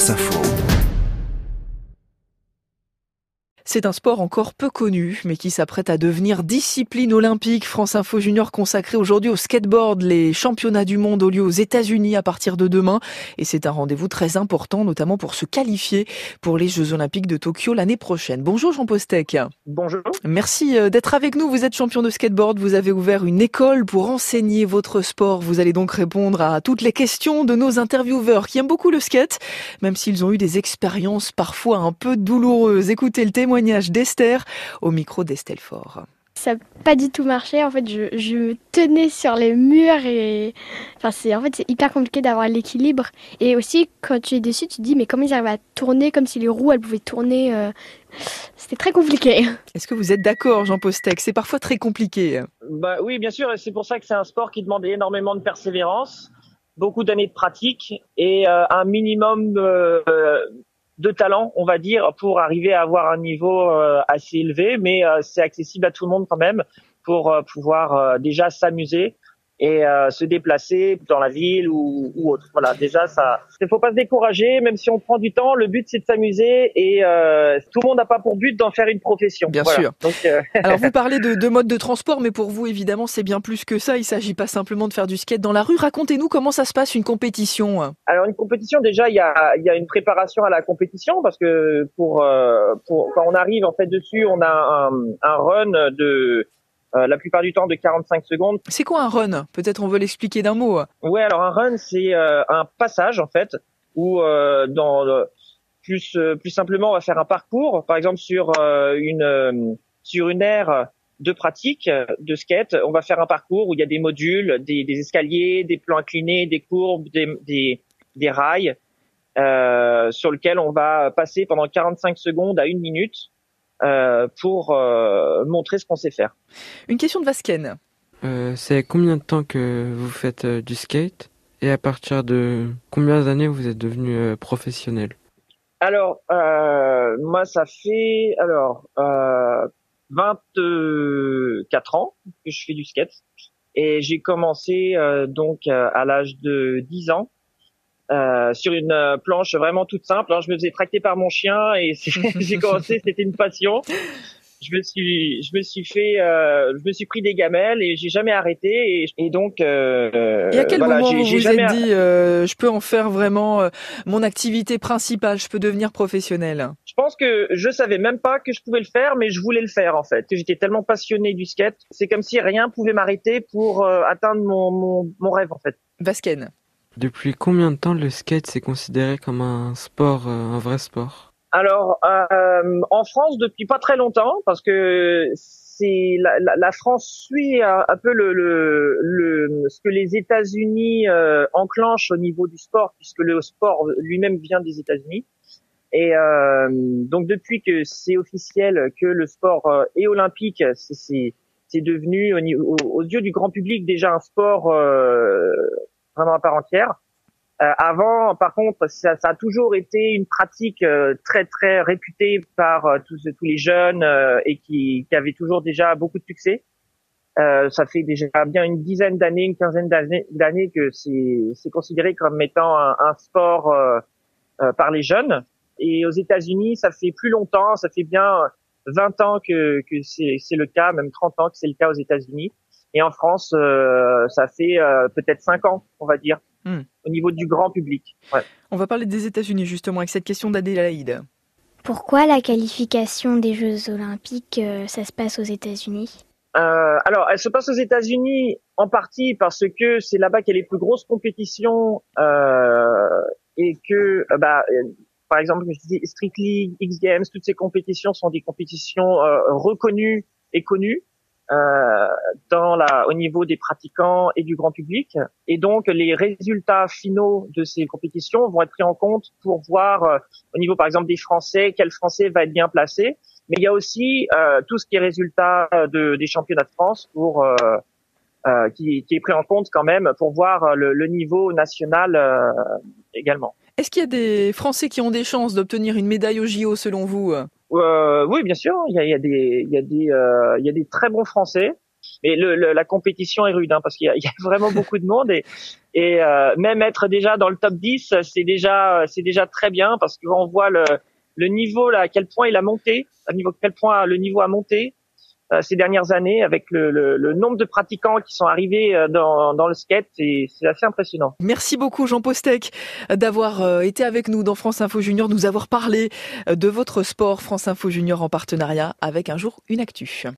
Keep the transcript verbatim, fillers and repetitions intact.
France Info. C'est un sport encore peu connu, mais qui s'apprête à devenir discipline olympique. France Info Junior consacré aujourd'hui au skateboard. Les championnats du monde ont lieu aux États-Unis à partir de demain. Et c'est un rendez-vous très important, notamment pour se qualifier pour les Jeux Olympiques de Tokyo l'année prochaine. Bonjour Jean Postec. Bonjour. Merci d'être avec nous. Vous êtes champion de skateboard. Vous avez ouvert une école pour enseigner votre sport. Vous allez donc répondre à toutes les questions de nos intervieweurs qui aiment beaucoup le skate, même s'ils ont eu des expériences parfois un peu douloureuses. Écoutez le témoignage d'Esther au micro d'Estelle Faure. Ça n'a pas du tout marché. En fait, je, je me tenais sur les murs et enfin, c'est, en fait, c'est hyper compliqué d'avoir l'équilibre. Et aussi, quand tu es dessus, tu te dis mais comment ils arrivent à tourner comme si les roues elles pouvaient tourner. Euh... C'était très compliqué. Est-ce que vous êtes d'accord, Jean Postec? C'est parfois très compliqué. Bah oui, bien sûr. Et c'est pour ça que c'est un sport qui demande énormément de persévérance, beaucoup d'années de pratique et euh, un minimum euh, de talent, on va dire, pour arriver à avoir un niveau euh, assez élevé, mais euh, c'est accessible à tout le monde quand même pour euh, pouvoir euh, déjà s'amuser et euh, se déplacer dans la ville ou, ou autre. Voilà, déjà ça, il faut pas se décourager, même si on prend du temps. Le but c'est de s'amuser et euh, tout le monde n'a pas pour but d'en faire une profession. Bien voilà. sûr. Donc, euh... Alors vous parlez de, de mode de transport, mais pour vous évidemment c'est bien plus que ça. Il s'agit pas simplement de faire du skate dans la rue. Racontez-nous comment ça se passe une compétition. Alors une compétition, déjà il y a il y a une préparation à la compétition parce que pour euh, pour quand on arrive en fait dessus, on a un, un run de Euh, la plupart du temps de quarante-cinq secondes. C'est quoi un run? Peut-être on veut l'expliquer d'un mot. Ouais, alors un run c'est euh, un passage en fait où euh, dans euh, plus euh, plus simplement on va faire un parcours, par exemple sur euh, une euh, sur une aire de pratique de skate, on va faire un parcours où il y a des modules, des, des escaliers, des plans inclinés, des courbes, des des, des rails euh, sur lesquels on va passer pendant quarante-cinq secondes à une minute. Euh, pour euh, montrer ce qu'on sait faire. Une question de Vasken. Euh, c'est combien de temps que vous faites euh, du skate et à partir de combien d'années vous êtes devenu euh, professionnel? Alors, euh, moi, ça fait alors euh, vingt-quatre ans que je fais du skate et j'ai commencé euh, donc à l'âge de dix ans. Euh, sur une euh, planche vraiment toute simple. Alors, je me faisais tracter par mon chien et j'ai commencé, c'était une passion. Je me suis, je me suis fait, euh, je me suis pris des gamelles et j'ai jamais arrêté et, et donc. Euh, et à quel voilà, moment j'ai, vous j'ai vous jamais... êtes dit, euh, je peux en faire vraiment euh, mon activité principale, je peux devenir professionnel? Je pense que je savais même pas que je pouvais le faire, mais je voulais le faire en fait. J'étais tellement passionné du skate, c'est comme si rien pouvait m'arrêter pour euh, atteindre mon, mon, mon rêve en fait. Vasken. Depuis combien de temps le skate c'est considéré comme un sport, euh, un vrai sport? Alors, euh, en France, depuis pas très longtemps, parce que c'est la, la, la France suit un, un peu le, le, le ce que les États-Unis euh, enclenchent au niveau du sport, puisque le sport lui-même vient des États-Unis. Et euh, donc, depuis que c'est officiel que le sport euh, est olympique, c'est, c'est, c'est devenu au, aux yeux du grand public déjà un sport euh, vraiment à part entière. Euh, avant, par contre, ça, ça a toujours été une pratique euh, très très réputée par euh, tous, tous les jeunes euh, et qui, qui avait toujours déjà beaucoup de succès. Euh, ça fait déjà bien une dizaine d'années, une quinzaine d'années, d'années que c'est, c'est considéré comme étant un, un sport euh, euh, par les jeunes. Et aux États-Unis, ça fait plus longtemps, ça fait bien vingt ans que, que c'est, c'est le cas, même trente ans que c'est le cas aux États-Unis. Et en France, euh, ça fait euh, peut-être cinq ans, on va dire. Mmh. Au niveau du grand public. Ouais. On va parler des États-Unis justement avec cette question d'Adélaïde. Pourquoi la qualification des Jeux Olympiques, euh, ça se passe aux États-Unis? euh, Alors, elle se passe aux États-Unis en partie parce que c'est là-bas qu'il y a les plus grosses compétitions euh, et que, euh, bah, euh, par exemple, je dis Street League, X Games, toutes ces compétitions sont des compétitions euh, reconnues et connues. Euh, dans la, au niveau des pratiquants et du grand public. Et donc, les résultats finaux de ces compétitions vont être pris en compte pour voir, euh, au niveau, par exemple, des Français, quel Français va être bien placé. Mais il y a aussi euh, tout ce qui est résultat de, des championnats de France pour euh, euh, qui, qui est pris en compte quand même pour voir le, le niveau national euh, également. Est-ce qu'il y a des Français qui ont des chances d'obtenir une médaille au J O selon vous? Euh, oui, bien sûr. Il y a, il y a des, il y a des, euh, il y a des très bons Français. Mais le, le, la compétition est rude, hein, parce qu'il y a, il y a vraiment beaucoup de monde et Et euh, même être déjà dans le top dix, c'est déjà c'est déjà très bien parce qu'on voit le le niveau là, à quel point il a monté, à niveau quel point le niveau a monté euh, ces dernières années avec le, le, le nombre de pratiquants qui sont arrivés dans dans le skate, et c'est assez impressionnant. Merci beaucoup Jean Postek d'avoir été avec nous dans France Info Junior, nous avoir parlé de votre sport. France Info Junior en partenariat avec Un Jour Une Actu.